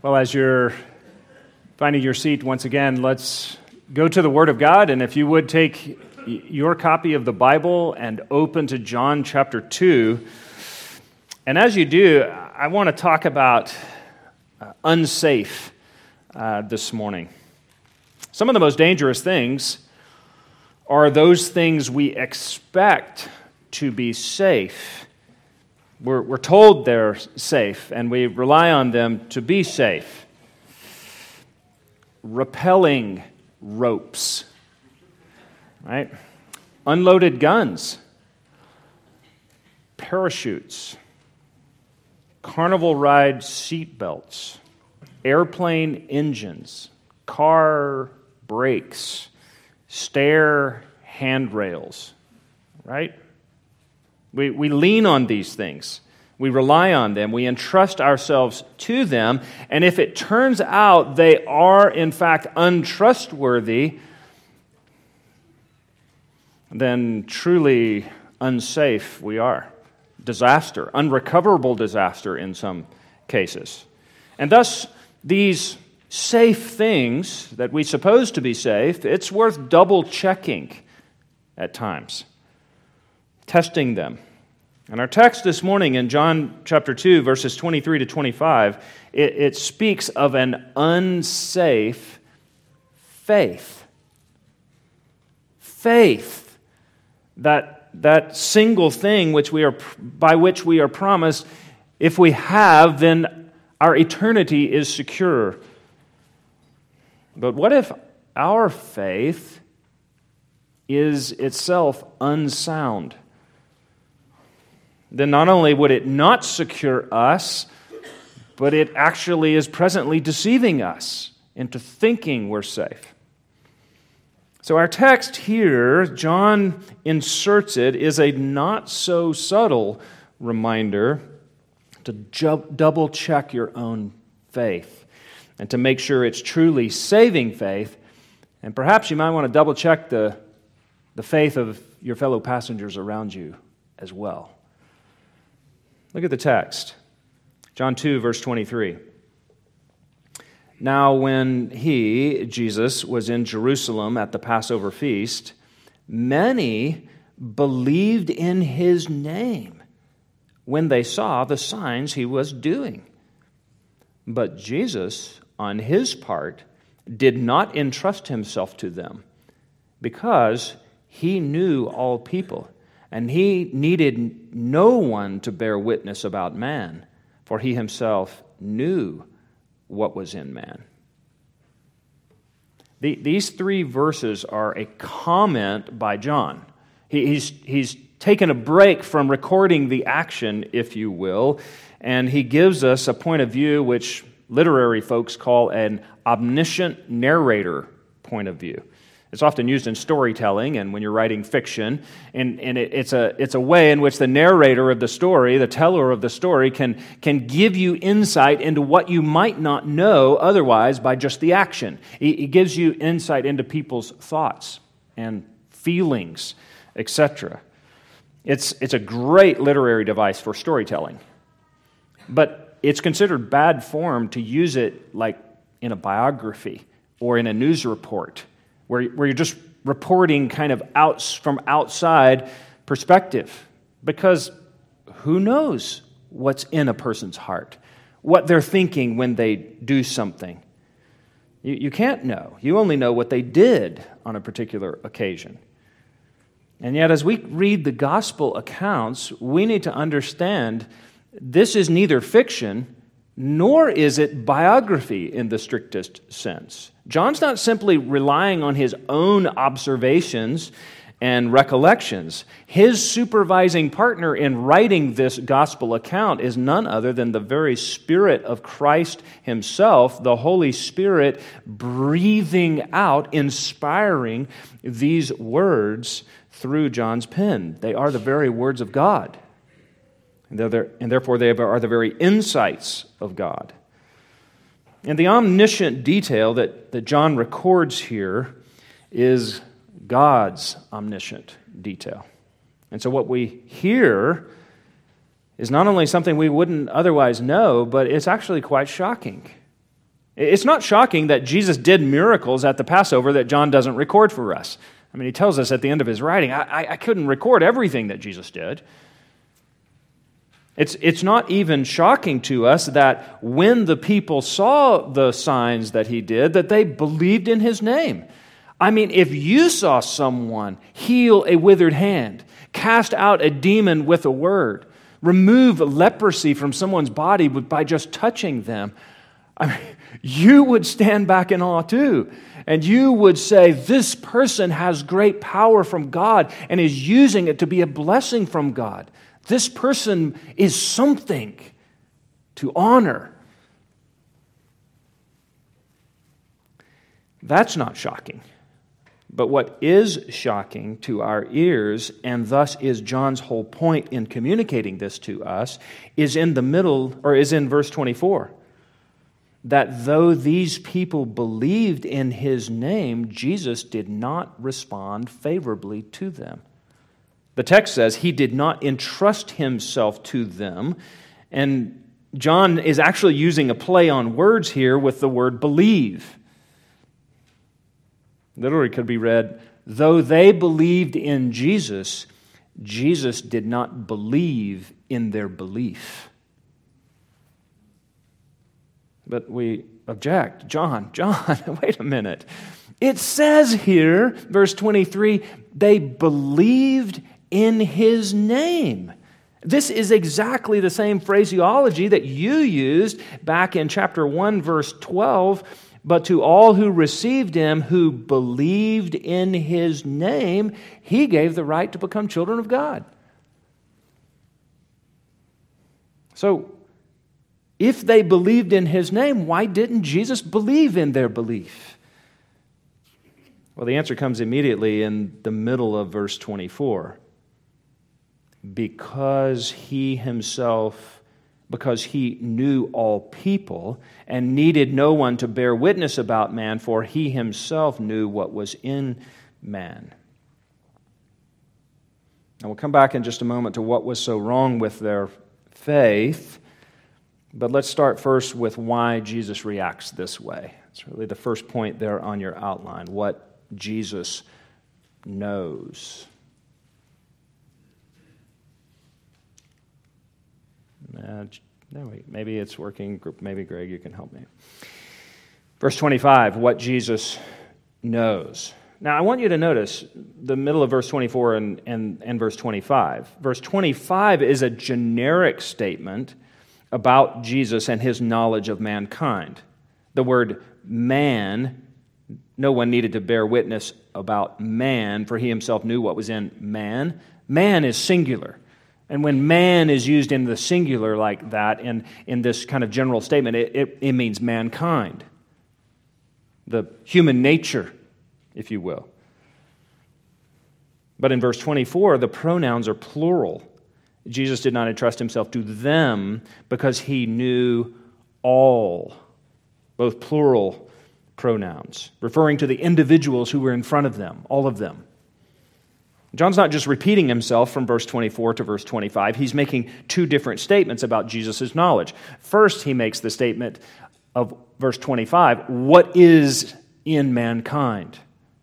Well, as you're finding your seat once again, let's go to the Word of God. And if you would take your copy of the Bible and open to John chapter 2. And as you do, I want to talk about unsafe this morning. Some of the most dangerous things are those things we expect to be safe. We're told they're safe, and we rely on them to be safe. Rappelling ropes, right? Unloaded guns, parachutes, carnival ride seat belts, airplane engines, car brakes, stair handrails, right? We lean on these things. We rely on them. We entrust ourselves to them. And if it turns out they are, in fact, untrustworthy, then truly unsafe we are. Disaster, unrecoverable disaster in some cases. And thus, these safe things that we suppose to be safe, it's worth double checking at times. Testing them. And our text this morning in John chapter 2, verses 23 to 25, it speaks of an unsafe faith. Faith, that single thing by which we are promised, if we have, then our eternity is secure. But what if our faith is itself unsound? Then not only would it not secure us, but it actually is presently deceiving us into thinking we're safe. So our text here, John inserts it, is a not-so-subtle reminder to double check your own faith and to make sure it's truly saving faith. And perhaps you might want to double check the faith of your fellow passengers around you as well. Look at the text. John 2, verse 23. Now when he, Jesus, was in Jerusalem at the Passover feast, many believed in his name when they saw the signs he was doing. But Jesus, on his part, did not entrust himself to them, because he knew all people, and he needed no one to bear witness about man, for he himself knew what was in man. These three verses are a comment by John. He's taken a break from recording the action, if you will, and he gives us a point of view which literary folks call an omniscient narrator point of view. It's often used in storytelling and when you're writing fiction, and it's a way in which the narrator of the story, the teller of the story, can give you insight into what you might not know otherwise by just the action. It gives you insight into people's thoughts and feelings, etc. It's a great literary device for storytelling, but it's considered bad form to use it like in a biography or in a news report, where you're just reporting kind of from outside perspective, because who knows what's in a person's heart, what they're thinking when they do something. You can't know. You only know what they did on a particular occasion. And yet, as we read the gospel accounts, we need to understand this is neither fiction nor is it biography in the strictest sense. John's not simply relying on his own observations and recollections. His supervising partner in writing this gospel account is none other than the very Spirit of Christ himself, the Holy Spirit breathing out, inspiring these words through John's pen. They are the very words of God. And therefore they are the very insights of God. And the omniscient detail that John records here is God's omniscient detail. And so what we hear is not only something we wouldn't otherwise know, but it's actually quite shocking. It's not shocking that Jesus did miracles at the Passover that John doesn't record for us. I mean, he tells us at the end of his writing, I couldn't record everything that Jesus did. It's not even shocking to us that when the people saw the signs that he did, that they believed in his name. I mean, if you saw someone heal a withered hand, cast out a demon with a word, remove leprosy from someone's body by just touching them, I mean, you would stand back in awe too. And you would say, this person has great power from God and is using it to be a blessing from God. This person is something to honor. That's not shocking. But what is shocking to our ears, and thus is John's whole point in communicating this to us, is in verse 24. That though these people believed in his name, Jesus did not respond favorably to them. The text says he did not entrust himself to them, and John is actually using a play on words here with the word believe. Literally could be read, though they believed in Jesus, Jesus did not believe in their belief. But we object. John, wait a minute. It says here, verse 23, they believed in his name. This is exactly the same phraseology that you used back in chapter 1, verse 12. But to all who received him, who believed in his name, he gave the right to become children of God. So, if they believed in his name, why didn't Jesus believe in their belief? Well, the answer comes immediately in the middle of verse 24. Because he knew all people and needed no one to bear witness about man, for he himself knew what was in man. And we'll come back in just a moment to what was so wrong with their faith. But let's start first with why Jesus reacts this way. It's really the first point there on your outline, what Jesus knows. Maybe it's working. Maybe, Greg, you can help me. Verse 25, what Jesus knows. Now, I want you to notice the middle of verse 24 and verse 25. Verse 25 is a generic statement about Jesus and his knowledge of mankind. The word man, no one needed to bear witness about man, for he himself knew what was in man. Man is singular. And when man is used in the singular like that, in this kind of general statement, it means mankind. The human nature, if you will. But in verse 24, the pronouns are plural. Jesus did not entrust himself to them because he knew all, both plural pronouns, referring to the individuals who were in front of them, all of them. John's not just repeating himself from verse 24 to verse 25. He's making two different statements about Jesus' knowledge. First, he makes the statement of verse 25, what is in mankind?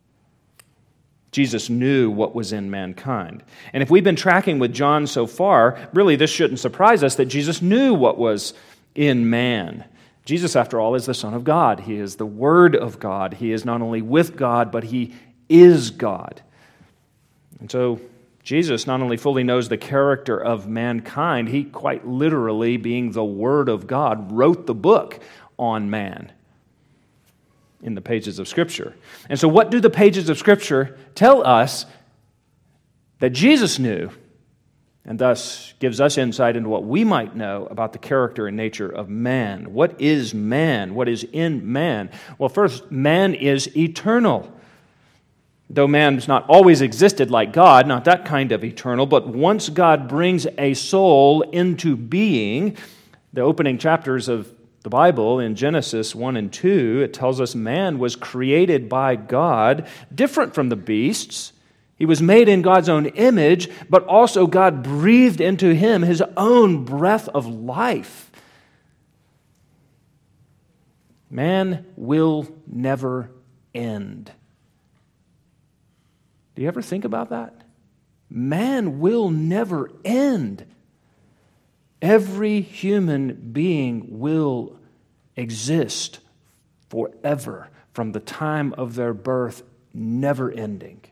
Jesus knew what was in mankind. And if we've been tracking with John so far, really this shouldn't surprise us that Jesus knew what was in man. Jesus, after all, is the Son of God. He is the Word of God. He is not only with God, but he is God. And so Jesus not only fully knows the character of mankind, he quite literally, being the Word of God, wrote the book on man in the pages of Scripture. And so what do the pages of Scripture tell us that Jesus knew, and thus gives us insight into what we might know about the character and nature of man? What is man? What is in man? Well, first, man is eternal. Though man has not always existed like God, not that kind of eternal, but once God brings a soul into being, the opening chapters of the Bible in Genesis 1 and 2, it tells us man was created by God, different from the beasts. He was made in God's own image, but also God breathed into him his own breath of life. Man will never end. Do you ever think about that? Man will never end. Every human being will exist forever from the time of their birth, never ending.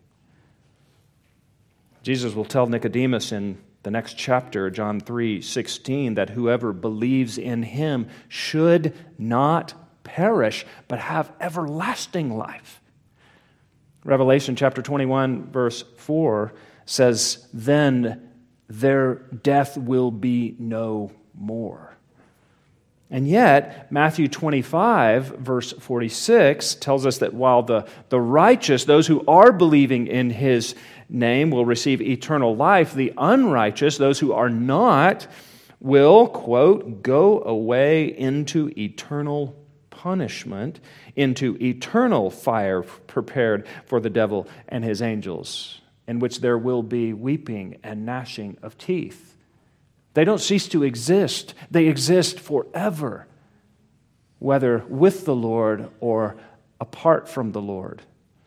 Jesus will tell Nicodemus in the next chapter, John 3:16, that whoever believes in him should not perish, but have everlasting life. Revelation chapter 21, verse 4 says, then their death will be no more. And yet, Matthew 25, verse 46, tells us that while the righteous, those who are believing in his name, will receive eternal life, the unrighteous, those who are not, will, quote, go away into eternal punishment, into eternal fire prepared for the devil and his angels, in which there will be weeping and gnashing of teeth. They don't cease to exist. They exist forever, whether with the Lord or apart from the Lord.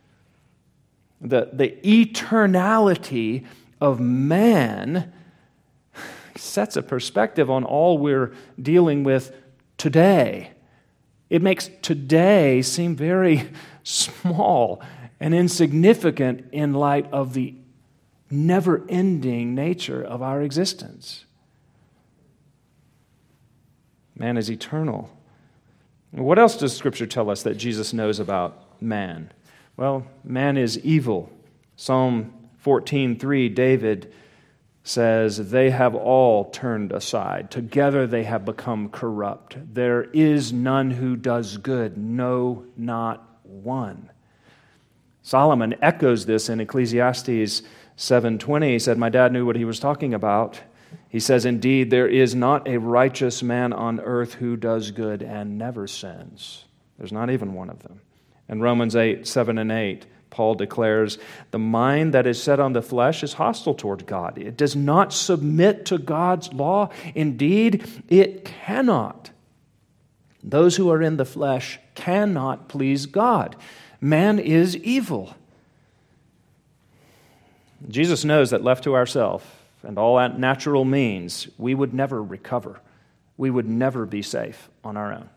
The eternality of man sets a perspective on all we're dealing with today. It makes today seem very small and insignificant in light of the never-ending nature of our existence. Man is eternal. What else does Scripture tell us that Jesus knows about man? Well, man is evil. Psalm 14:3, David says, they have all turned aside. Together they have become corrupt. There is none who does good, no, not one. Solomon echoes this in Ecclesiastes 7:20. He said, my dad knew what he was talking about. He says, indeed, there is not a righteous man on earth who does good and never sins. There's not even one of them. In Romans 8:7-8, Paul declares, the mind that is set on the flesh is hostile toward God. It does not submit to God's law. Indeed, it cannot. Those who are in the flesh cannot please God. Man is evil. Jesus knows that left to ourselves and all that natural means, we would never recover. We would never be safe on our own.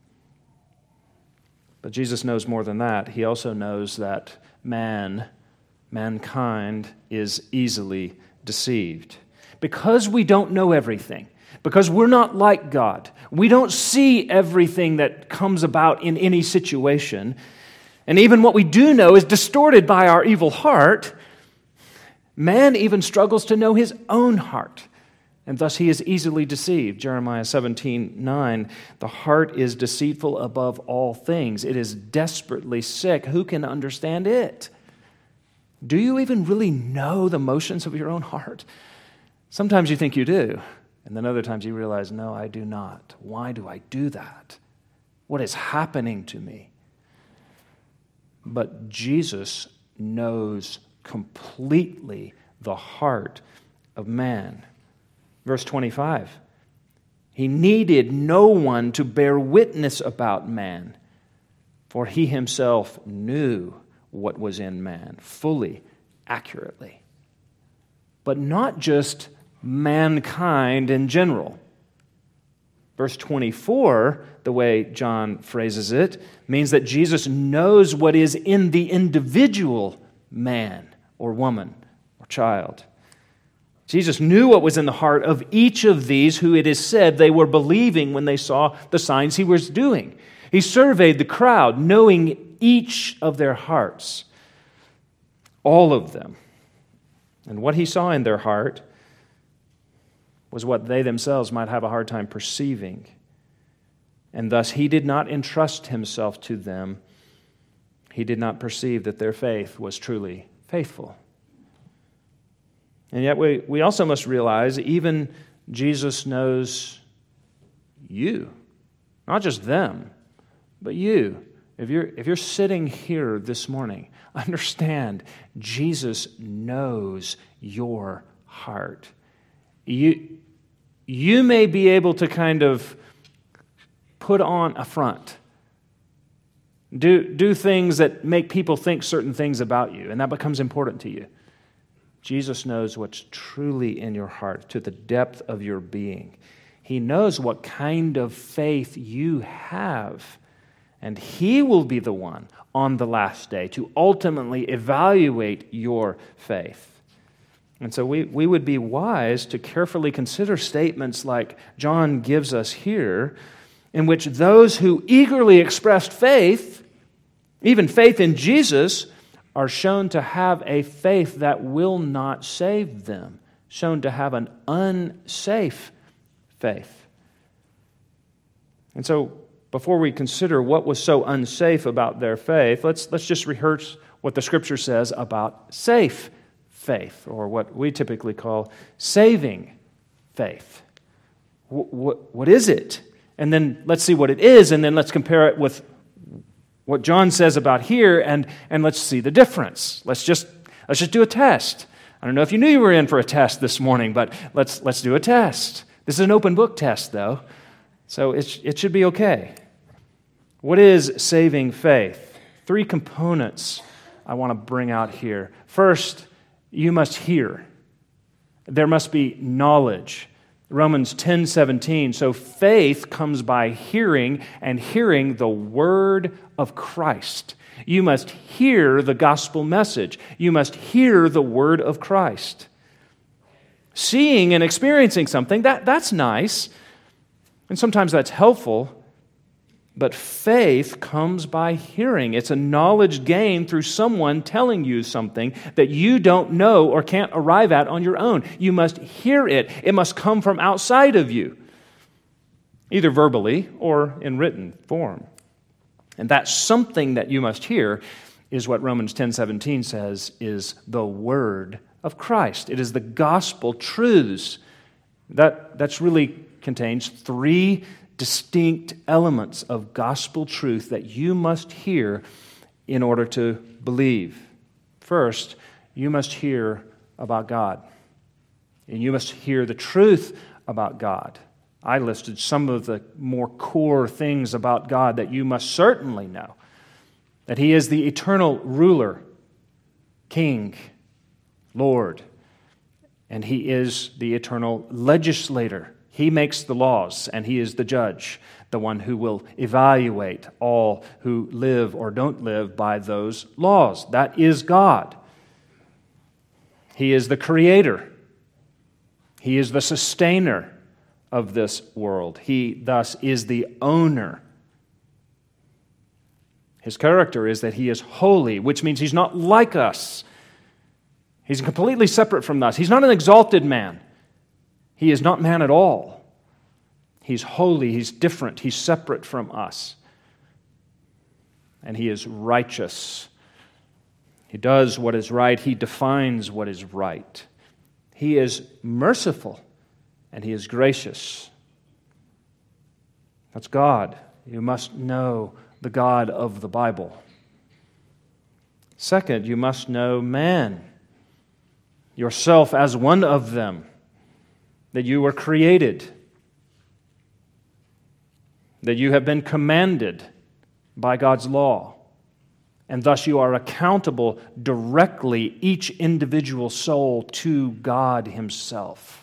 But Jesus knows more than that. He also knows that mankind is easily deceived. Because we don't know everything, because we're not like God, we don't see everything that comes about in any situation, and even what we do know is distorted by our evil heart, man even struggles to know his own heart. And thus he is easily deceived. Jeremiah 17:9, the heart is deceitful above all things. It is desperately sick. Who can understand it? Do you even really know the motions of your own heart? Sometimes you think you do. And then other times you realize, no, I do not. Why do I do that? What is happening to me? But Jesus knows completely the heart of man. Verse 25, he needed no one to bear witness about man, for he himself knew what was in man fully, accurately. But not just mankind in general. Verse 24, the way John phrases it, means that Jesus knows what is in the individual man or woman or child. Jesus knew what was in the heart of each of these who it is said they were believing when they saw the signs he was doing. He surveyed the crowd, knowing each of their hearts, all of them. And what he saw in their heart was what they themselves might have a hard time perceiving. And thus he did not entrust himself to them. He did not perceive that their faith was truly faithful. And yet we also must realize even Jesus knows you. Not just them, but you. If you're sitting here this morning, understand Jesus knows your heart. You may be able to kind of put on a front Do things that make people think certain things about you, and that becomes important to you. Jesus knows what's truly in your heart, to the depth of your being. He knows what kind of faith you have, and He will be the one on the last day to ultimately evaluate your faith. And so we would be wise to carefully consider statements like John gives us here, in which those who eagerly expressed faith, even faith in Jesus, are shown to have a faith that will not save them, shown to have an unsafe faith. And so, before we consider what was so unsafe about their faith, let's just rehearse what the Scripture says about safe faith, or what we typically call saving faith. What is it? And then let's see what it is, and then let's compare it with what John says about here, and let's see the difference. Let's just do a test. I don't know if you knew you were in for a test this morning, but let's do a test. This is an open book test, though, so it should be okay. What is saving faith? 3 components I want to bring out here. First, you must hear. There must be knowledge. Romans 10:17, so faith comes by hearing, and hearing the word of Christ. You must hear the gospel message. You must hear the word of Christ. Seeing and experiencing something, that's nice, and sometimes that's helpful, but faith comes by hearing. It's a knowledge gained through someone telling you something that you don't know or can't arrive at on your own. You must hear it. It must come from outside of you, either verbally or in written form. And that something that you must hear is what Romans 10:17 says is the word of Christ. It is the gospel truths. That's really contains 3 distinct elements of gospel truth that you must hear in order to believe. First, you must hear about God. And you must hear the truth about God. I listed some of the more core things about God that you must certainly know. That He is the eternal ruler, King, Lord, and He is the eternal legislator. He makes the laws, and He is the judge, the one who will evaluate all who live or don't live by those laws. That is God. He is the creator. He is the sustainer of this world. He thus is the owner. His character is that He is holy, which means He's not like us. He's completely separate from us. He's not an exalted man. He is not man at all. He's holy, He's different, He's separate from us. And He is righteous. He does what is right, He defines what is right. He is merciful, and He is gracious. That's God. You must know the God of the Bible. Second, you must know man, yourself as one of them, that you were created, that you have been commanded by God's law, and thus you are accountable directly, each individual soul, to God Himself.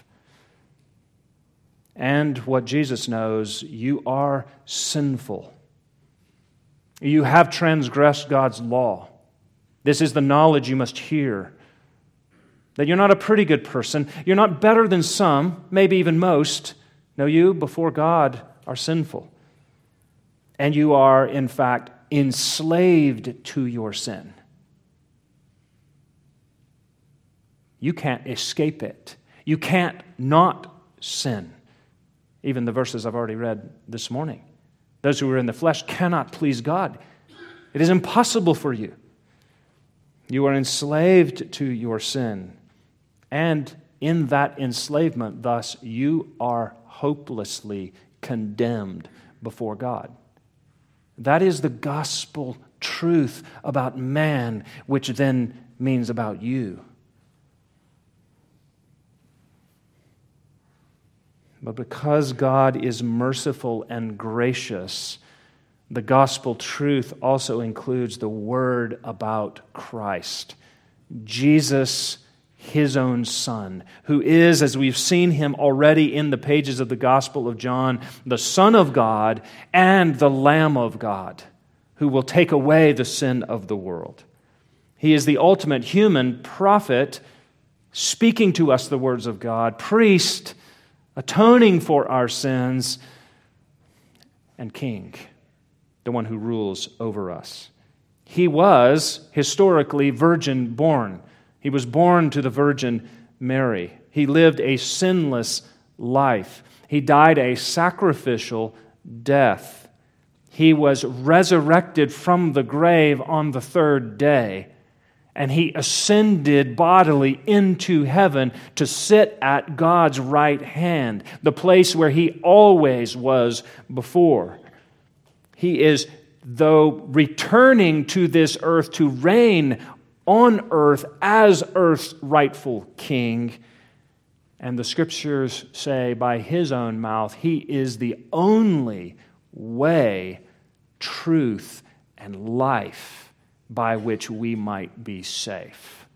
And what Jesus knows, you are sinful. You have transgressed God's law. This is the knowledge you must hear. That you're not a pretty good person. You're not better than some, maybe even most. No, you, before God, are sinful. And you are, in fact, enslaved to your sin. You can't escape it. You can't not sin. Even the verses I've already read this morning. Those who are in the flesh cannot please God. It is impossible for you. You are enslaved to your sin. And in that enslavement, thus, you are hopelessly condemned before God. That is the gospel truth about man, which then means about you. But because God is merciful and gracious, The gospel truth also includes the word about Christ, Jesus, His own Son, who is, as we've seen Him already in the pages of the Gospel of John, the Son of God and the Lamb of God, who will take away the sin of the world. He is the ultimate human prophet, speaking to us the words of God, priest, atoning for our sins, and king, the one who rules over us. He was historically virgin born. He was born to the Virgin Mary. He lived a sinless life. He died a sacrificial death. He was resurrected from the grave on the third day, and He ascended bodily into heaven to sit at God's right hand, the place where He always was before. He is, though, returning to this earth to reign on earth as earth's rightful king. And the Scriptures say by His own mouth, He is the only way, truth, and life by which we might be safe.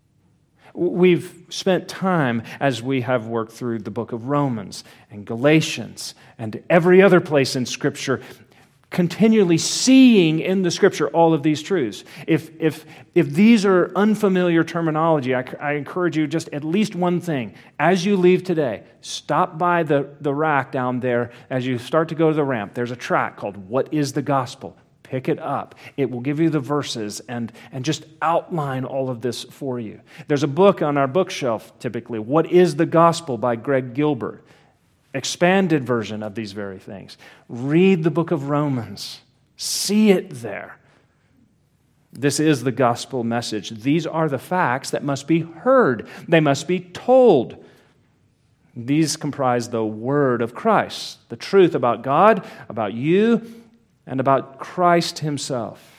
We've spent time as we have worked through the book of Romans and Galatians and every other place in Scripture, continually seeing in the Scripture all of these truths. If these are unfamiliar terminology, I encourage you just at least one thing. As you leave today, stop by the rack down there as you start to go to the ramp. There's a tract called What is the Gospel? Pick it up. It will give you the verses and just outline all of this for you. There's a book on our bookshelf, typically, What is the Gospel by Greg Gilbert. Expanded version of these very things. Read the book of Romans. See it there. This is the gospel message. These are the facts that must be heard. They must be told. These comprise the word of Christ, the truth about God, about you, and about Christ Himself.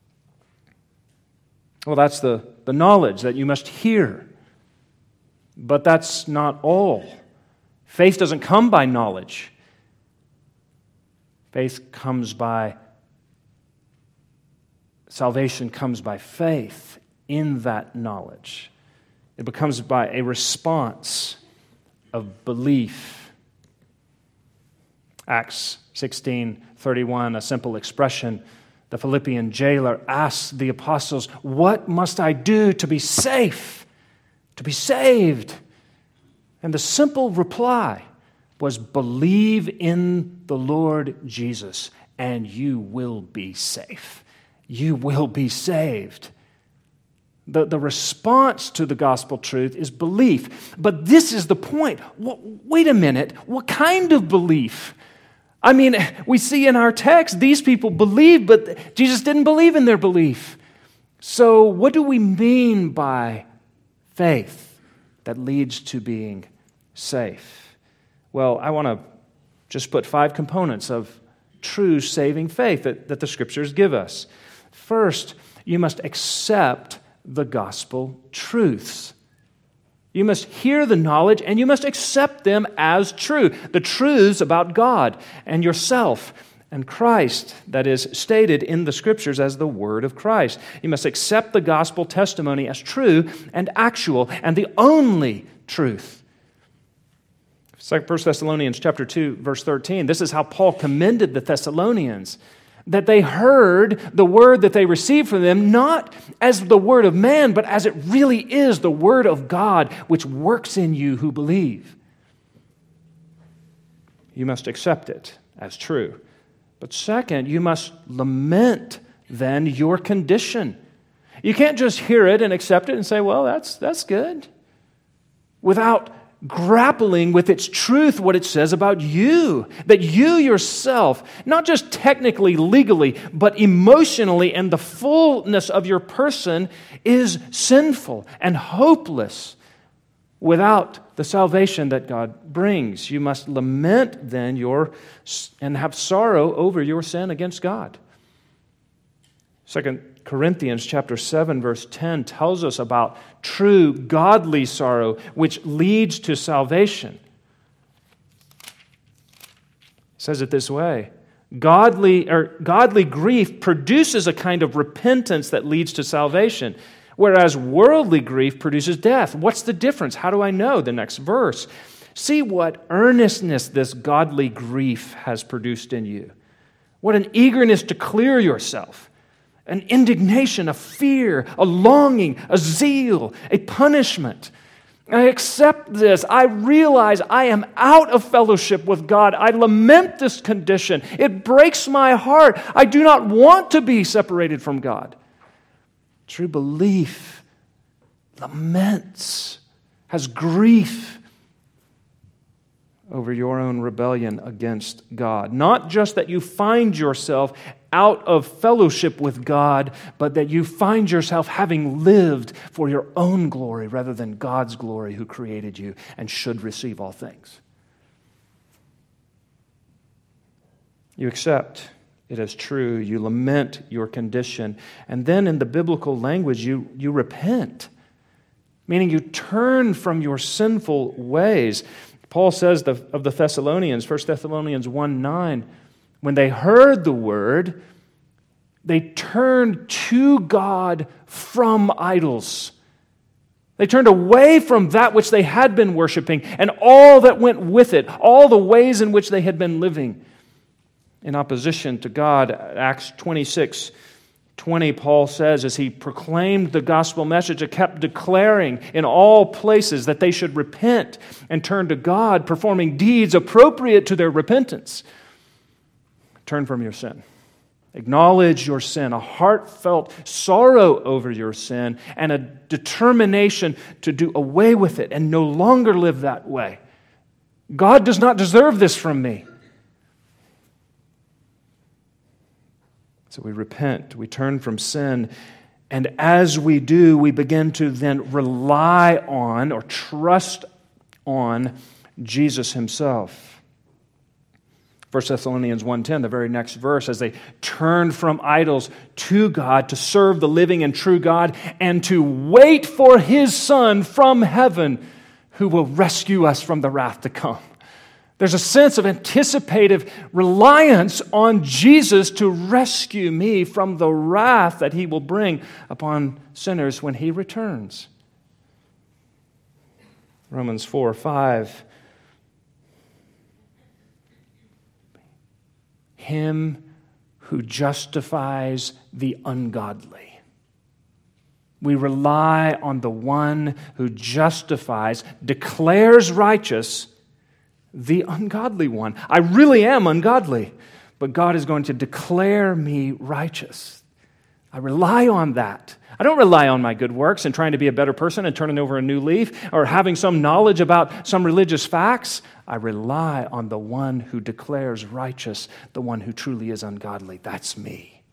Well, that's the knowledge that you must hear. But that's not all. Faith doesn't come by knowledge. Salvation comes by faith in that knowledge. It becomes by a response of belief. Acts 16:31, a simple expression. The Philippian jailer asks the apostles, "What must I do to be safe, to be saved?" And the simple reply was, "Believe in the Lord Jesus, and you will be safe. You will be saved." The response to the gospel truth is belief. But this is the point. Wait a minute. What kind of belief? I mean, we see in our text, these people believed, but Jesus didn't believe in their belief. So what do we mean by faith that leads to being safe? Well, I want to just put 5 components of true saving faith that the Scriptures give us. First, you must accept the gospel truths. You must hear the knowledge and you must accept them as true. The truths about God and yourself and Christ that is stated in the Scriptures as the Word of Christ. You must accept the gospel testimony as true and actual and the only truth. 1 Thessalonians chapter 2, verse 13. This is how Paul commended the Thessalonians, that they heard the word that they received from them, not as the word of man, but as it really is the word of God, which works in you who believe. You must accept it as true. But second, you must lament then your condition. You can't just hear it and accept it and say, well, that's good, without grappling with its truth, what it says about you, that you yourself, not just technically, legally, but emotionally and the fullness of your person is sinful and hopeless without the salvation that God brings. You must lament then and have sorrow over your sin against God. 2 Corinthians chapter 7, verse 10 tells us about true godly sorrow, which leads to salvation. It says it this way, Godly grief produces a kind of repentance that leads to salvation, whereas worldly grief produces death. What's the difference? How do I know? The next verse. See what earnestness this godly grief has produced in you. What an eagerness to clear yourself. An indignation, a fear, a longing, a zeal, a punishment. I accept this. I realize I am out of fellowship with God. I lament this condition. It breaks my heart. I do not want to be separated from God. True belief laments, has grief over your own rebellion against God. Not just that you find yourself out of fellowship with God, but that you find yourself having lived for your own glory rather than God's glory who created you and should receive all things. You accept it as true. You lament your condition. And then in the biblical language, you repent, meaning you turn from your sinful ways. Paul says of the Thessalonians, 1 Thessalonians 1:9, when they heard the word, they turned to God from idols. They turned away from that which they had been worshiping and all that went with it, all the ways in which they had been living in opposition to God. Acts 26:20, Paul says, as he proclaimed the gospel message, it kept declaring in all places that they should repent and turn to God, performing deeds appropriate to their repentance. Turn from your sin. Acknowledge your sin, a heartfelt sorrow over your sin, and a determination to do away with it and no longer live that way. God does not deserve this from me. So we repent, we turn from sin, and as we do, we begin to then rely on or trust on Jesus himself. 1 Thessalonians 1:10, the very next verse, as they turned from idols to God to serve the living and true God and to wait for his Son from heaven who will rescue us from the wrath to come. There's a sense of anticipative reliance on Jesus to rescue me from the wrath that he will bring upon sinners when he returns. Romans 4:5. Him who justifies the ungodly. We rely on the one who justifies, declares righteous the ungodly one. I really am ungodly, but God is going to declare me righteous. I rely on that. I don't rely on my good works and trying to be a better person and turning over a new leaf or having some knowledge about some religious facts. I rely on the one who declares righteous, the one who truly is ungodly. That's me.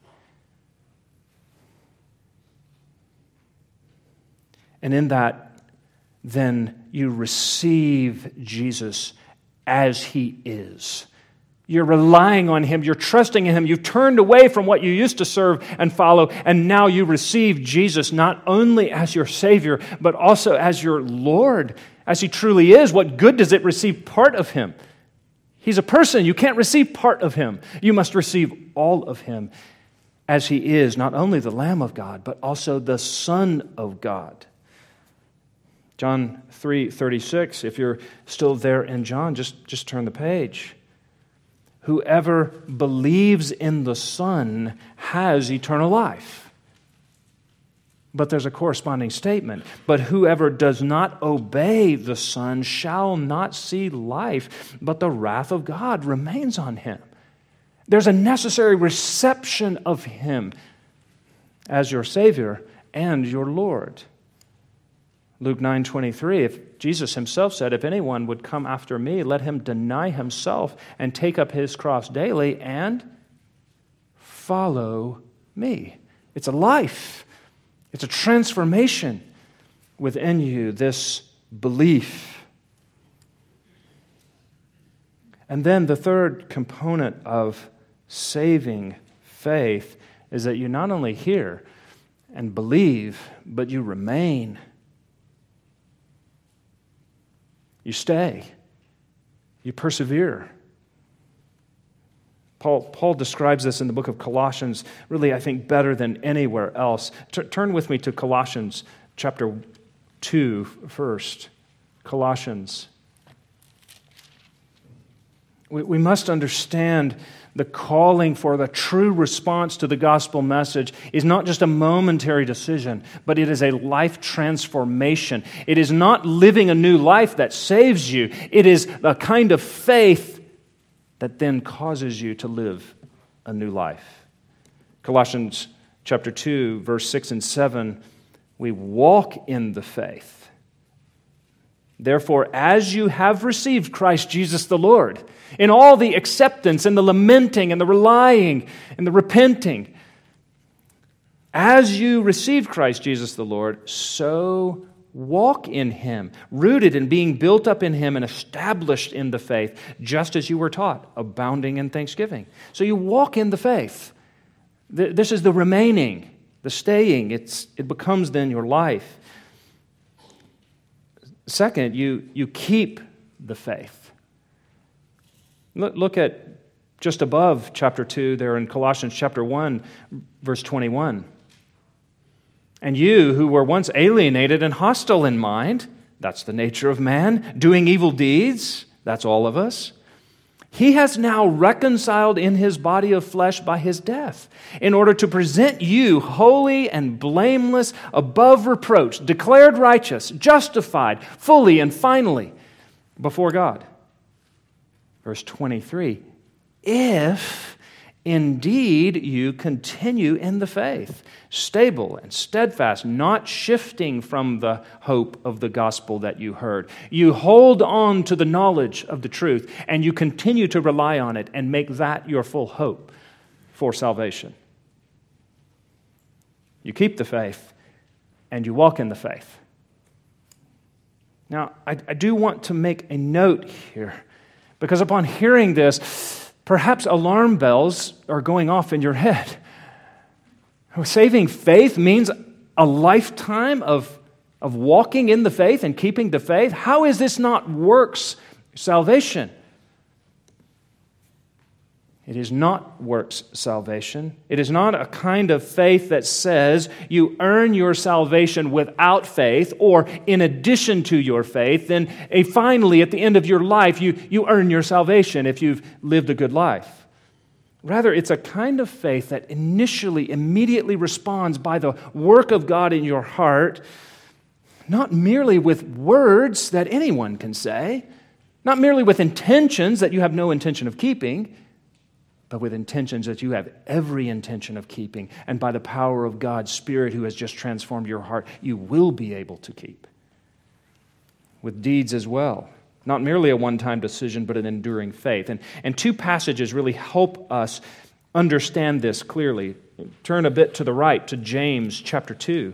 And in that, then you receive Jesus as he is. You're relying on him. You're trusting in him. You've turned away from what you used to serve and follow, and now you receive Jesus not only as your Savior, but also as your Lord, as he truly is. What good does it receive part of him? He's a person. You can't receive part of him. You must receive all of him as he is, not only the Lamb of God, but also the Son of God. John 3:36, if you're still there in John, just turn the page. Whoever believes in the Son has eternal life. But there's a corresponding statement. But whoever does not obey the Son shall not see life, but the wrath of God remains on him. There's a necessary reception of him as your Savior and your Lord. Luke 9:23, if Jesus himself said, if anyone would come after me, let him deny himself and take up his cross daily and follow me. It's a life. It's a transformation within you, this belief. And then the third component of saving faith is that you not only hear and believe, but you remain. You stay. You persevere. Paul describes this in the book of Colossians, really, I think, better than anywhere else. Turn with me to Colossians chapter 2 first. Colossians. We must understand the calling for the true response to the gospel message is not just a momentary decision, but it is a life transformation. It is not living a new life that saves you. It is a kind of faith that then causes you to live a new life. Colossians chapter 2, verse 6 and 7, we walk in the faith. Therefore, as you have received Christ Jesus the Lord, in all the acceptance and the lamenting and the relying and the repenting, as you receive Christ Jesus the Lord, so walk in Him, rooted in being built up in Him and established in the faith, just as you were taught, abounding in thanksgiving. So you walk in the faith. This is the remaining, the staying. It becomes then your life. Second, you keep the faith. Look at just above chapter 2 there in Colossians chapter 1, verse 21. And you who were once alienated and hostile in mind, that's the nature of man, doing evil deeds, that's all of us, He has now reconciled in His body of flesh by His death, in order to present you holy and blameless, above reproach, declared righteous, justified, fully and finally before God. Verse 23, if indeed you continue in the faith, stable and steadfast, not shifting from the hope of the gospel that you heard. You hold on to the knowledge of the truth, and you continue to rely on it and make that your full hope for salvation. You keep the faith, and you walk in the faith. Now, I do want to make a note here, because upon hearing this, perhaps alarm bells are going off in your head. Saving faith means a lifetime of walking in the faith and keeping the faith. How is this not works salvation? It is not works salvation. It is not a kind of faith that says you earn your salvation without faith or in addition to your faith. Then finally, at the end of your life, you earn your salvation if you've lived a good life. Rather, it's a kind of faith that initially, immediately responds by the work of God in your heart, not merely with words that anyone can say, not merely with intentions that you have no intention of keeping, but with intentions that you have every intention of keeping. And by the power of God's Spirit who has just transformed your heart, you will be able to keep. With deeds as well. Not merely a one-time decision, but an enduring faith. And two passages really help us understand this clearly. Turn a bit to the right to James chapter 2.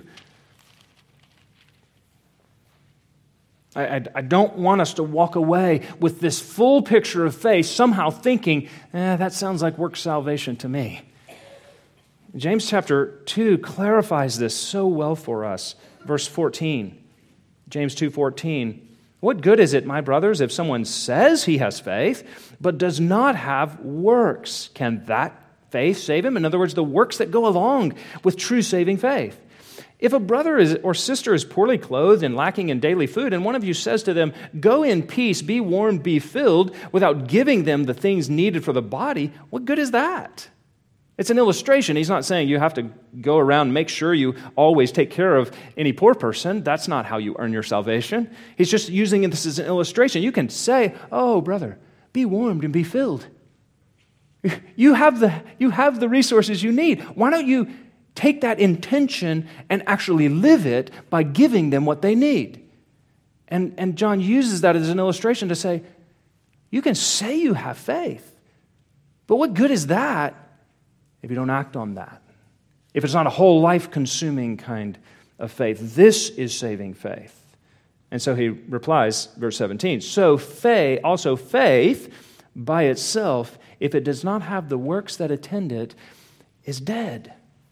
I don't want us to walk away with this full picture of faith, somehow thinking, that sounds like work salvation to me. James chapter 2 clarifies this so well for us. Verse 14, James 2:14. What good is it, my brothers, if someone says he has faith, but does not have works? Can that faith save him? In other words, the works that go along with true saving faith. If a brother or sister is poorly clothed and lacking in daily food, and one of you says to them, go in peace, be warmed, be filled, without giving them the things needed for the body, what good is that? It's an illustration. He's not saying you have to go around and make sure you always take care of any poor person. That's not how you earn your salvation. He's just using this as an illustration. You can say, oh, brother, be warmed and be filled. You have the resources you need. Why don't you take that intention and actually live it by giving them what they need? And John uses that as an illustration to say, you can say you have faith, but what good is that if you don't act on that? If it's not a whole life-consuming kind of faith. This is saving faith. And so he replies, verse 17, so faith by itself, if it does not have the works that attend it, is dead.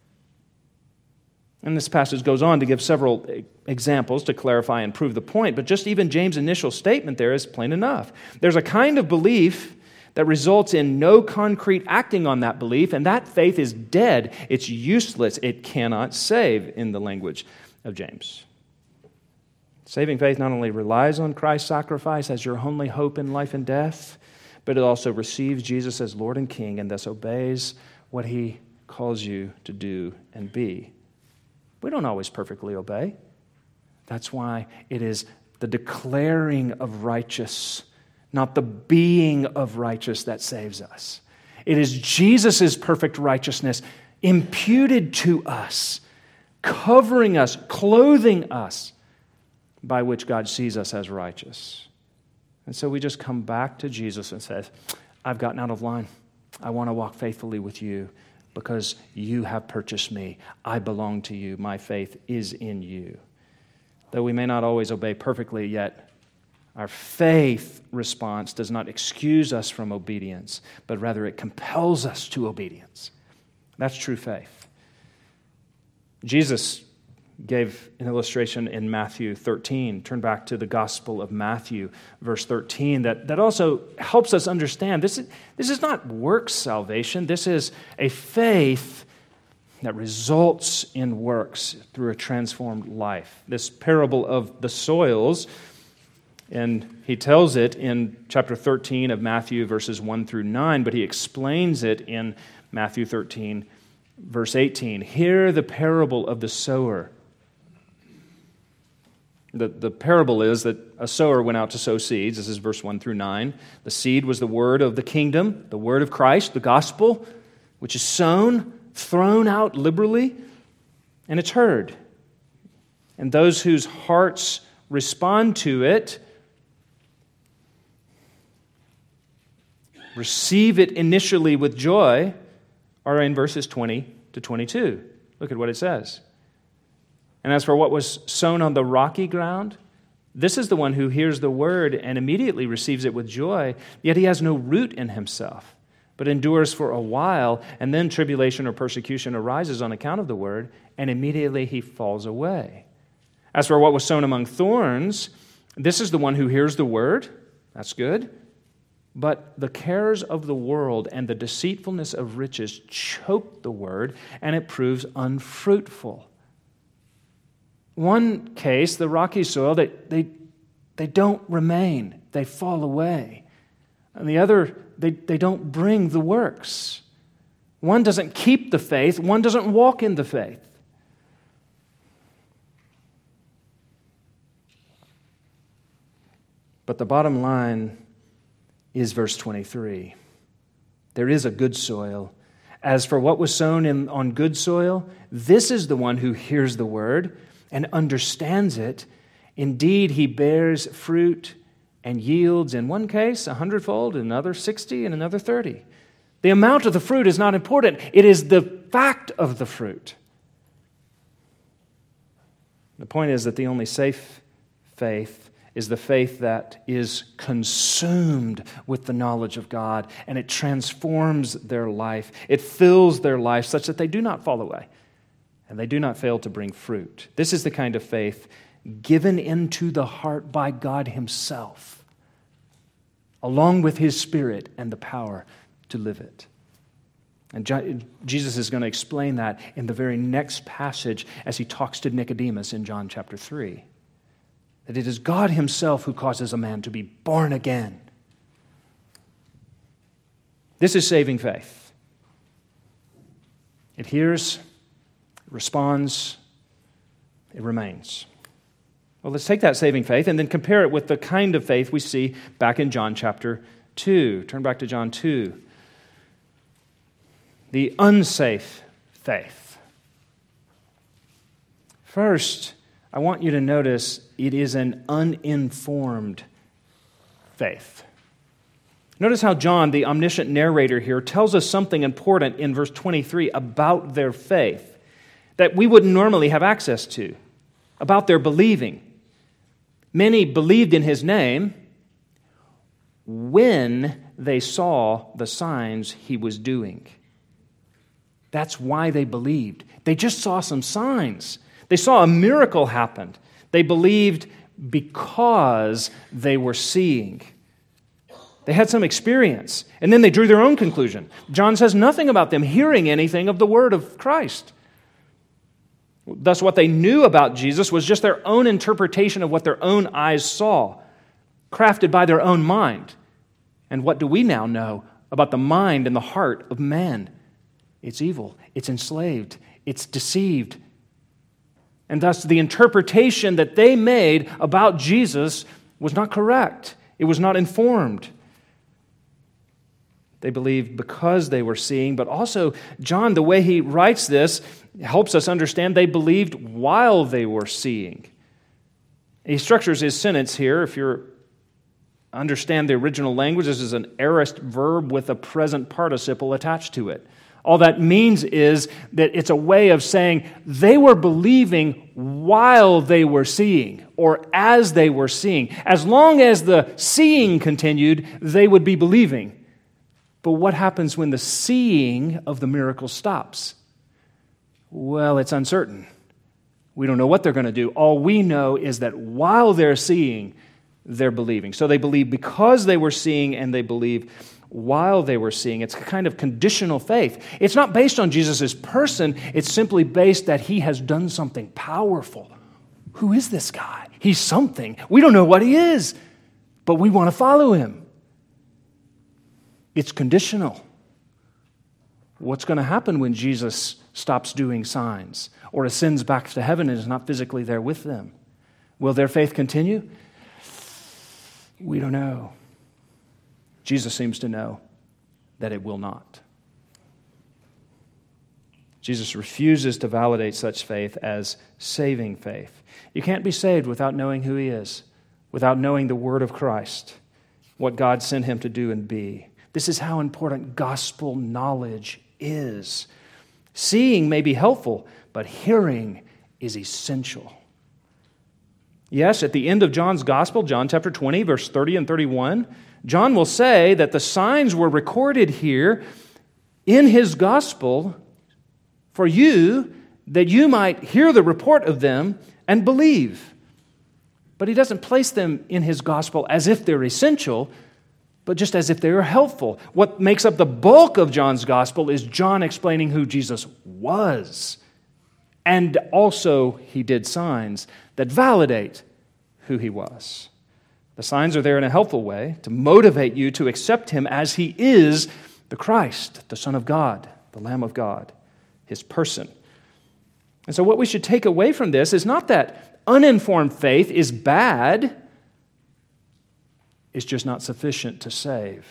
And this passage goes on to give several examples to clarify and prove the point, but just even James' initial statement there is plain enough. There's a kind of belief that results in no concrete acting on that belief, and that faith is dead. It's useless. It cannot save, in the language of James. Saving faith not only relies on Christ's sacrifice as your only hope in life and death, but it also receives Jesus as Lord and King and thus obeys what he calls you to do and be. We don't always perfectly obey. That's why it is the declaring of righteous, not the being of righteous, that saves us. It is Jesus' perfect righteousness imputed to us, covering us, clothing us, by which God sees us as righteous. And so we just come back to Jesus and say, I've gotten out of line. I want to walk faithfully with you because you have purchased me. I belong to you. My faith is in you. Though we may not always obey perfectly, yet our faith response does not excuse us from obedience, but rather it compels us to obedience. That's true faith. Jesus gave an illustration in Matthew 13. Turn back to the Gospel of Matthew, verse 13, that also helps us understand this is not works salvation. This is a faith that results in works through a transformed life. This parable of the soils, and he tells it in chapter 13 of Matthew, verses 1 through 9, but he explains it in Matthew 13, verse 18. Hear the parable of the sower. The parable is that a sower went out to sow seeds. This is verse 1 through 9. The seed was the word of the kingdom, the word of Christ, the gospel, which is sown, thrown out liberally, and it's heard. And those whose hearts respond to it, receive it initially with joy, are in verses 20 to 22. Look at what it says. And as for what was sown on the rocky ground, this is the one who hears the word and immediately receives it with joy, yet he has no root in himself, but endures for a while, and then tribulation or persecution arises on account of the word, and immediately he falls away. As for what was sown among thorns, this is the one who hears the word. That's good. But the cares of the world and the deceitfulness of riches choke the word, and it proves unfruitful. One case, the rocky soil, they don't remain. They fall away. And the other, they don't bring the works. One doesn't keep the faith. One doesn't walk in the faith. But the bottom line is verse 23. There is a good soil. As for what was sown on good soil, this is the one who hears the word and understands it. Indeed, he bears fruit and yields, in one case, 100-fold, in another 60, and another 30. The amount of the fruit is not important. It is the fact of the fruit. The point is that the only safe faith is the faith that is consumed with the knowledge of God, and it transforms their life. It fills their life such that they do not fall away, and they do not fail to bring fruit. This is the kind of faith given into the heart by God himself, along with his Spirit and the power to live it. And Jesus is going to explain that in the very next passage as he talks to Nicodemus in John chapter 3. That it is God himself who causes a man to be born again. This is saving faith. It hears, it responds, it remains. Well, let's take that saving faith and then compare it with the kind of faith we see back in John chapter 2. Turn back to John 2. The unsafe faith. First, I want you to notice it is an uninformed faith. Notice how John, the omniscient narrator here, tells us something important in verse 23 about their faith that we wouldn't normally have access to, about their believing. Many believed in his name when they saw the signs he was doing. That's why they believed. They just saw some signs. They saw a miracle happen. They believed because they were seeing. They had some experience, and then they drew their own conclusion. John says nothing about them hearing anything of the word of Christ. Thus, what they knew about Jesus was just their own interpretation of what their own eyes saw, crafted by their own mind. And what do we now know about the mind and the heart of man? It's evil, it's enslaved, it's deceived. And thus, the interpretation that they made about Jesus was not correct. It was not informed. They believed because they were seeing, but also John, the way he writes this, helps us understand they believed while they were seeing. He structures his sentence here. If you understand the original language, this is an aorist verb with a present participle attached to it. All that means is that it's a way of saying they were believing while they were seeing, or as they were seeing. As long as the seeing continued, they would be believing. But what happens when the seeing of the miracle stops? Well, it's uncertain. We don't know what they're going to do. All we know is that while they're seeing, they're believing. So they believe because they were seeing, and they believe while they were seeing. It's a kind of conditional faith. It's not based on Jesus' person. It's simply based that he has done something powerful. Who is this guy? He's something. We don't know what he is, but we want to follow him. It's conditional. What's going to happen when Jesus stops doing signs or ascends back to heaven and is not physically there with them? Will their faith continue? We don't know. Jesus seems to know that it will not. Jesus refuses to validate such faith as saving faith. You can't be saved without knowing who he is, without knowing the word of Christ, what God sent him to do and be. This is how important gospel knowledge is. Seeing may be helpful, but hearing is essential. Yes, at the end of John's gospel, John chapter 20, verse 30 and 31, John will say that the signs were recorded here in his gospel for you, that you might hear the report of them and believe. But he doesn't place them in his gospel as if they're essential, but just as if they are helpful. What makes up the bulk of John's gospel is John explaining who Jesus was. And also he did signs that validate who he was. The signs are there in a helpful way to motivate you to accept him as he is the Christ, the Son of God, the Lamb of God, his person. And so what we should take away from this is not that uninformed faith is bad, it's just not sufficient to save.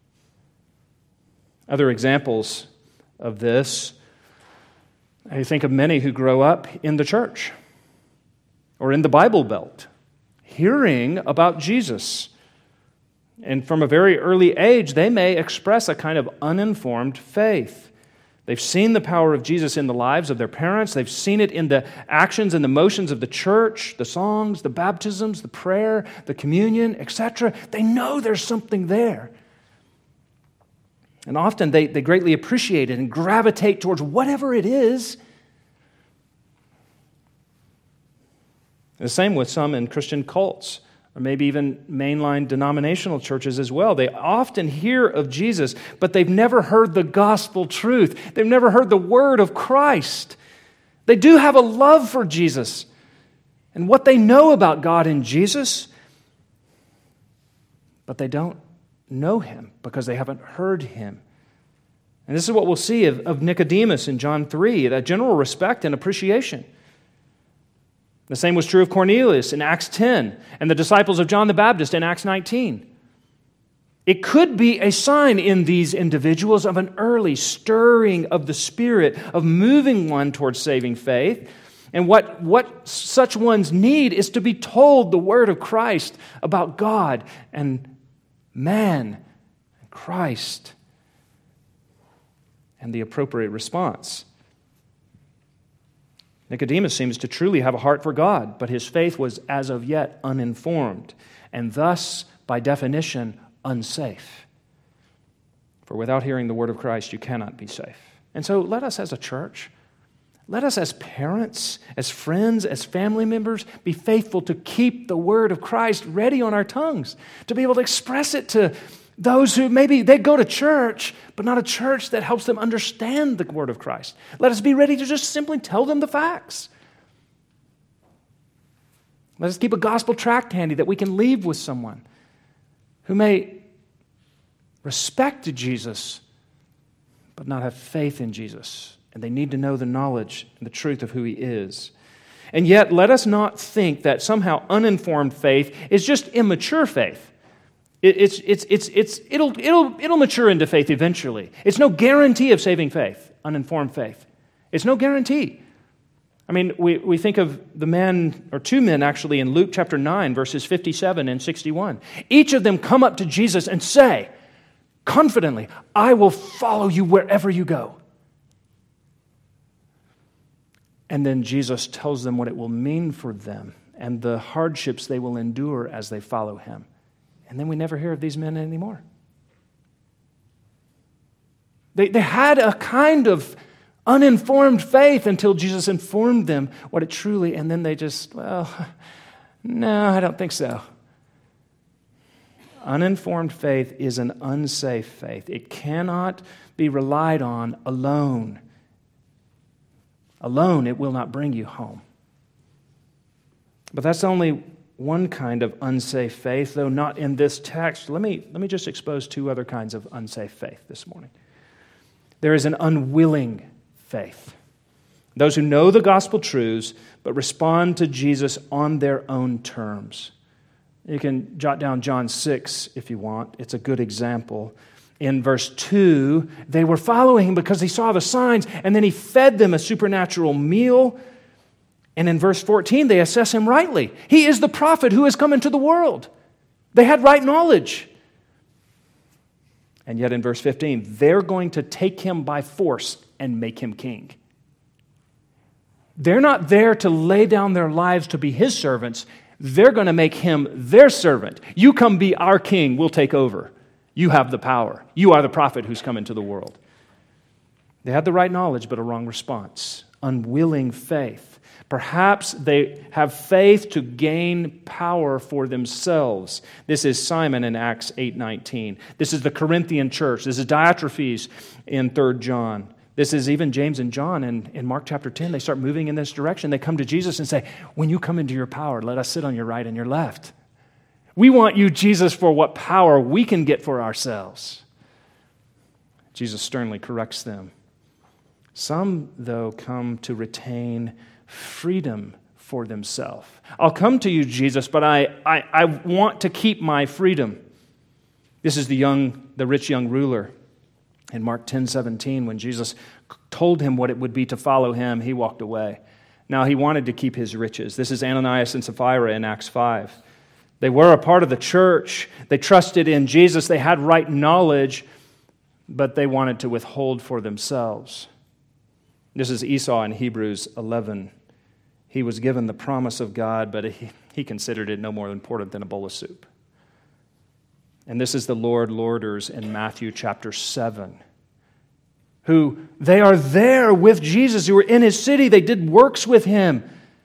Other examples of this, I think of many who grow up in the church or in the Bible Belt, hearing about Jesus. And from a very early age, they may express a kind of uninformed faith. They've seen the power of Jesus in the lives of their parents. They've seen it in the actions and the motions of the church, the songs, the baptisms, the prayer, the communion, etc. They know there's something there. And often they greatly appreciate it and gravitate towards whatever it is. The same with some in Christian cults, or maybe even mainline denominational churches as well. They often hear of Jesus, but they've never heard the gospel truth. They've never heard the word of Christ. They do have a love for Jesus and what they know about God in Jesus, but they don't know him because they haven't heard him. And this is what we'll see of Nicodemus in John 3, that general respect and appreciation. The same was true of Cornelius in Acts 10 and the disciples of John the Baptist in Acts 19. It could be a sign in these individuals of an early stirring of the Spirit, of moving one towards saving faith. And what such ones need is to be told the word of Christ about God and man and Christ and the appropriate response. Nicodemus seems to truly have a heart for God, but his faith was as of yet uninformed, and thus, by definition, unsafe. For without hearing the word of Christ, you cannot be safe. And so let us as a church, let us as parents, as friends, as family members, be faithful to keep the word of Christ ready on our tongues, to be able to express it to Those who maybe they go to church, but not a church that helps them understand the word of Christ. Let us be ready to just simply tell them the facts. Let us keep a gospel tract handy that we can leave with someone who may respect Jesus, but not have faith in Jesus. And they need to know the knowledge and the truth of who He is. And yet, let us not think that somehow uninformed faith is just immature faith. It'll mature into faith eventually. It's no guarantee of saving faith, uninformed faith. It's no guarantee. I mean, we think of the man, or two men actually, in Luke chapter 9, verses 57 and 61. Each of them come up to Jesus and say, confidently, I will follow you wherever you go. And then Jesus tells them what it will mean for them and the hardships they will endure as they follow Him. And then we never hear of these men anymore. They had a kind of uninformed faith until Jesus informed them what it truly, and then they just, well, no, I don't think so. Uninformed faith is an unsafe faith. It cannot be relied on alone. Alone, it will not bring you home. But that's only one kind of unsafe faith, though not in this text. Let me just expose two other kinds of unsafe faith this morning. There is an unwilling faith. Those who know the gospel truths, but respond to Jesus on their own terms. You can jot down John 6 if you want. It's a good example. In verse 2, they were following Him because they saw the signs, and then He fed them a supernatural meal. And in verse 14, they assess Him rightly. He is the prophet who has come into the world. They had right knowledge. And yet in verse 15, they're going to take Him by force and make Him king. They're not there to lay down their lives to be His servants. They're going to make Him their servant. You come be our king, we'll take over. You have the power. You are the prophet who's come into the world. They had the right knowledge, but a wrong response. Unwilling faith. Perhaps they have faith to gain power for themselves. This is Simon in Acts 8:19. This is the Corinthian church. This is Diotrephes in 3 John. This is even James and John in Mark chapter 10. They start moving in this direction. They come to Jesus and say, when you come into your power, let us sit on your right and your left. We want you, Jesus, for what power we can get for ourselves. Jesus sternly corrects them. Some, though, come to retain freedom for themselves. I'll come to you, Jesus, but I want to keep my freedom. This is the rich young ruler. In Mark 10:17, when Jesus told him what it would be to follow Him, he walked away. Now, he wanted to keep his riches. This is Ananias and Sapphira in Acts 5. They were a part of the church. They trusted in Jesus. They had right knowledge, but they wanted to withhold for themselves. This is Esau in Hebrews 11. He was given the promise of God, but he considered it no more important than a bowl of soup. And this is the lorders in Matthew chapter 7, who they are there with Jesus, who were in His city. They did works with Him.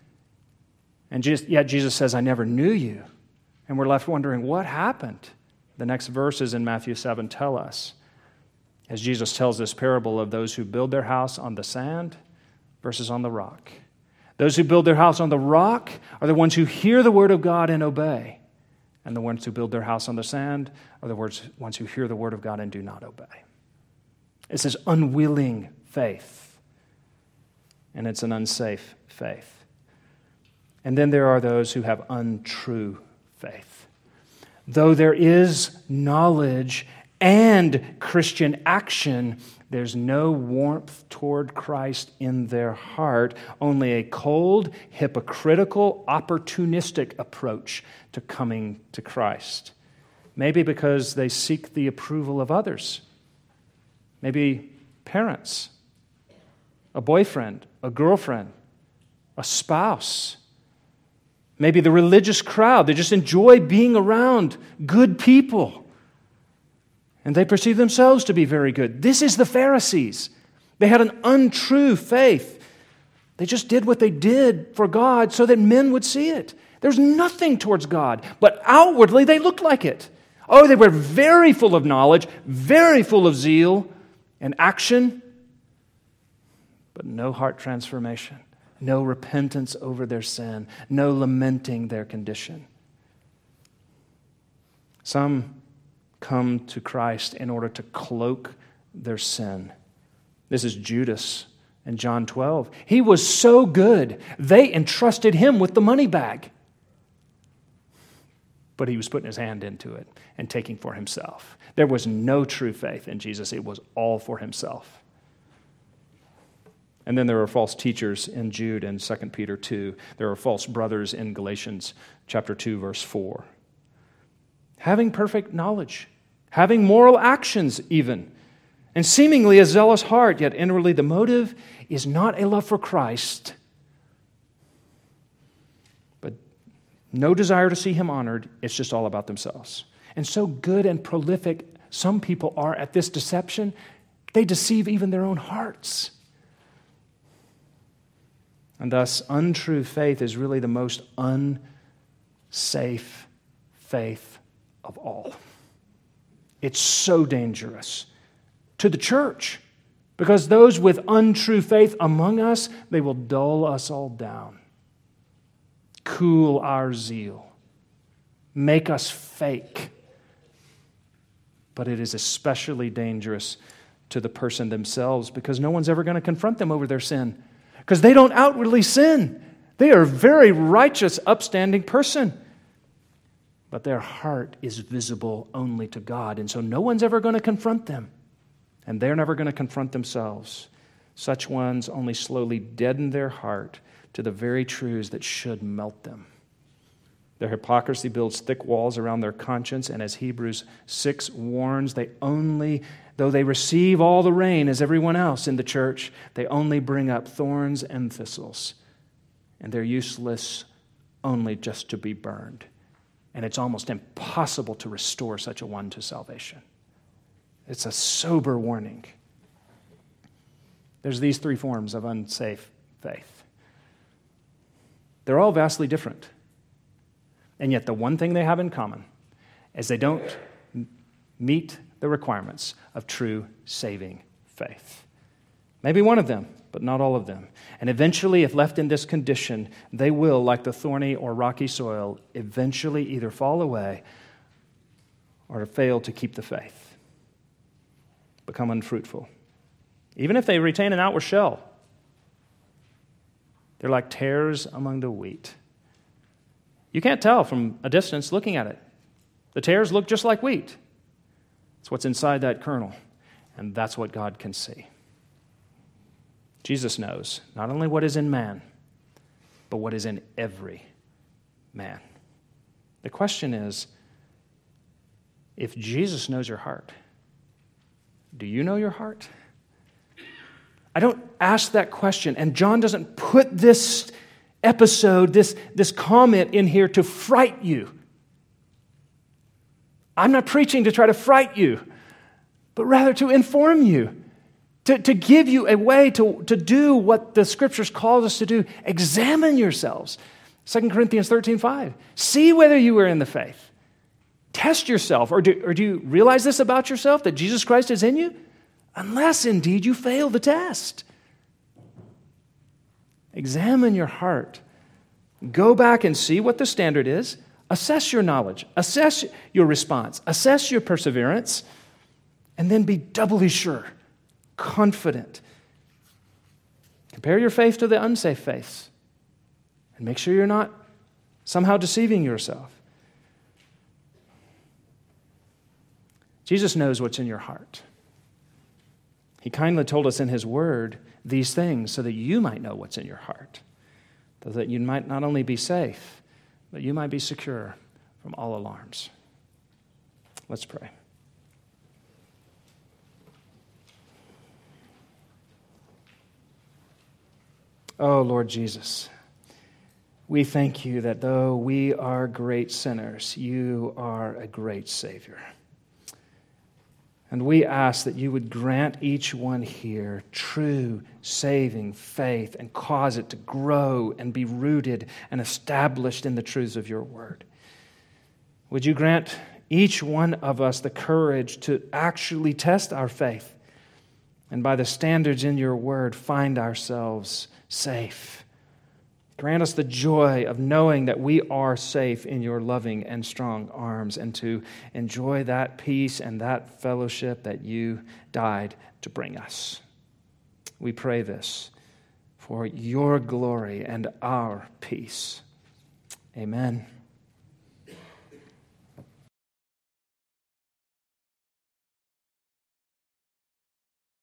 And yet Jesus says, I never knew you. And we're left wondering, what happened? The next verses in Matthew 7 tell us, as Jesus tells this parable of those who build their house on the sand versus on the rock. Those who build their house on the rock are the ones who hear the word of God and obey. And the ones who build their house on the sand are the ones who hear the word of God and do not obey. It says unwilling faith. And it's an unsafe faith. And then there are those who have untrue faith. Though there is knowledge and Christian action, there's no warmth toward Christ in their heart, only a cold, hypocritical, opportunistic approach to coming to Christ. Maybe because they seek the approval of others. Maybe parents, a boyfriend, a girlfriend, a spouse. Maybe the religious crowd. They just enjoy being around good people. And they perceive themselves to be very good. This is the Pharisees. They had an untrue faith. They just did what they did for God so that men would see it. There's nothing towards God, but outwardly they looked like it. Oh, they were very full of knowledge, very full of zeal and action, but no heart transformation, no repentance over their sin, no lamenting their condition. Some come to Christ in order to cloak their sin. This is Judas in John 12. He was so good, they entrusted him with the money bag. But he was putting his hand into it and taking for himself. There was no true faith in Jesus. It was all for himself. And then there are false teachers in Jude and 2 Peter 2. There are false brothers in Galatians chapter 2, verse 4. Having perfect knowledge, having moral actions even, and seemingly a zealous heart, yet inwardly the motive is not a love for Christ, but no desire to see him honored. It's just all about themselves. And so good and prolific some people are at this deception, they deceive even their own hearts. And thus, untrue faith is really the most unsafe faith of all. It's so dangerous to the church because those with untrue faith among us, they will dull us all down, cool our zeal, make us fake. But it is especially dangerous to the person themselves because no one's ever going to confront them over their sin because they don't outwardly sin. They are a very righteous, upstanding person. But their heart is visible only to God, and so no one's ever going to confront them, and they're never going to confront themselves. Such ones only slowly deaden their heart to the very truths that should melt them. Their hypocrisy builds thick walls around their conscience, and as Hebrews 6 warns, though they receive all the rain as everyone else in the church, they only bring up thorns and thistles, and they're useless only just to be burned. And it's almost impossible to restore such a one to salvation. It's a sober warning. There's these three forms of unsafe faith. They're all vastly different. And yet the one thing they have in common is they don't meet the requirements of true saving faith. Maybe one of them, but not all of them. And eventually, if left in this condition, they will, like the thorny or rocky soil, eventually either fall away or fail to keep the faith, become unfruitful. Even if they retain an outward shell, they're like tares among the wheat. You can't tell from a distance looking at it. The tares look just like wheat. It's what's inside that kernel, and that's what God can see. Jesus knows not only what is in man, but what is in every man. The question is, if Jesus knows your heart, do you know your heart? I don't ask that question, and John doesn't put this episode, this comment in here to fright you. I'm not preaching to try to fright you, but rather to inform you. To give you a way to do what the Scriptures calls us to do. Examine yourselves. 2 Corinthians 13:5. See whether you are in the faith. Test yourself. Or do you realize this about yourself, that Jesus Christ is in you? Unless indeed you fail the test. Examine your heart. Go back and see what the standard is. Assess your knowledge. Assess your response. Assess your perseverance. And then be doubly sure. Confident. Compare your faith to the unsafe faiths and make sure you're not somehow deceiving yourself. Jesus knows what's in your heart. He kindly told us in His Word these things so that you might know what's in your heart, so that you might not only be safe, but you might be secure from all alarms. Let's pray. Oh, Lord Jesus, we thank you that though we are great sinners, you are a great Savior. And we ask that you would grant each one here true saving faith and cause it to grow and be rooted and established in the truths of your word. Would you grant each one of us the courage to actually test our faith, and by the standards in your word, find ourselves safe. Grant us the joy of knowing that we are safe in your loving and strong arms, and to enjoy that peace and that fellowship that you died to bring us. We pray this for your glory and our peace. Amen.